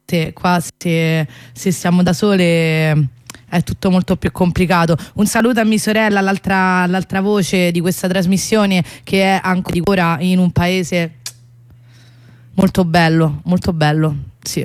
forte. Qua se siamo da sole è tutto molto più complicato. Un saluto a mia sorella, l'altra voce di questa trasmissione, che è ancora in un paese molto bello, sì.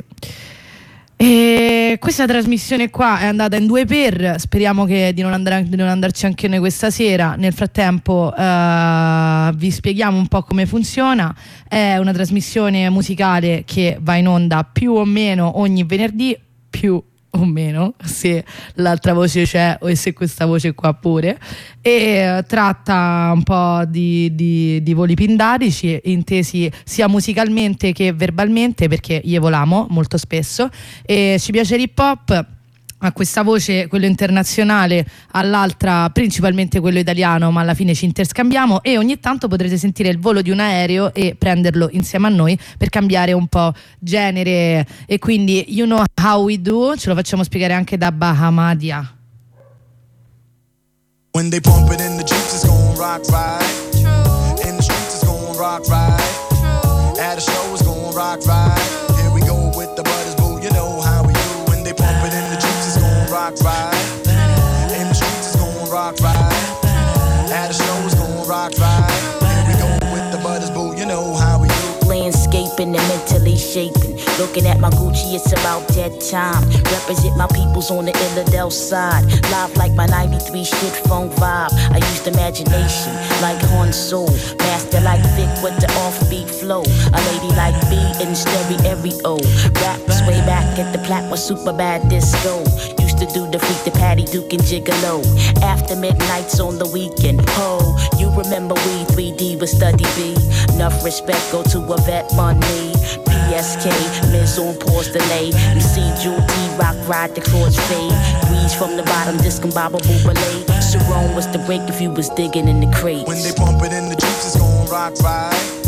E questa trasmissione qua è andata in 2x, speriamo di non andarci anche noi questa sera. Nel frattempo vi spieghiamo un po' come funziona. È una trasmissione musicale che va in onda più o meno ogni venerdì, più o meno se l'altra voce c'è o se questa voce qua pure, e tratta un po' di voli pindarici, intesi sia musicalmente che verbalmente, perché io volamo molto spesso e ci piace l'hip hop. A questa voce quello internazionale, all'altra principalmente quello italiano, ma alla fine ci interscambiamo e ogni tanto potrete sentire il volo di un aereo e prenderlo insieme a noi per cambiare un po' genere. E quindi You Know How We Do ce lo facciamo spiegare anche da Bahamadia. When they pump it in the Jeeps, it's gon' rock right. True. In the streets, it's gon' rock right. True. At a show, it's gon' rock right. True. Here we go with the butters, boo. You know how we do. When they pump it in the Jeeps, it's gon' rock right. In the streets, it's gon' rock right. At a show, it's gon' rock right. Here we go with the butters, boo. You know how we do. Landscaping and mentally shaping. Looking at my Gucci, it's about that time. Represent my peoples on the Illidale side. Live like my 93 shit phone vibe. I used imagination like Han Solo. Master like Vic with the offbeat flow. A lady like B in stereo. Raps way back at the plat was super bad disco. Used to do the freak, the Patty Duke and Gigolo. After midnights on the weekend. Oh, you remember we 3D with Study B. Enough respect, go to a vet money. PSK, Miz on pause delay. You see Jewel T-Rock ride the chords fade. Breeze from the bottom, discombobable ballet. Sharon was the break if you was digging in the crates. When they pump it in the Jeeps, it's gon' rock right.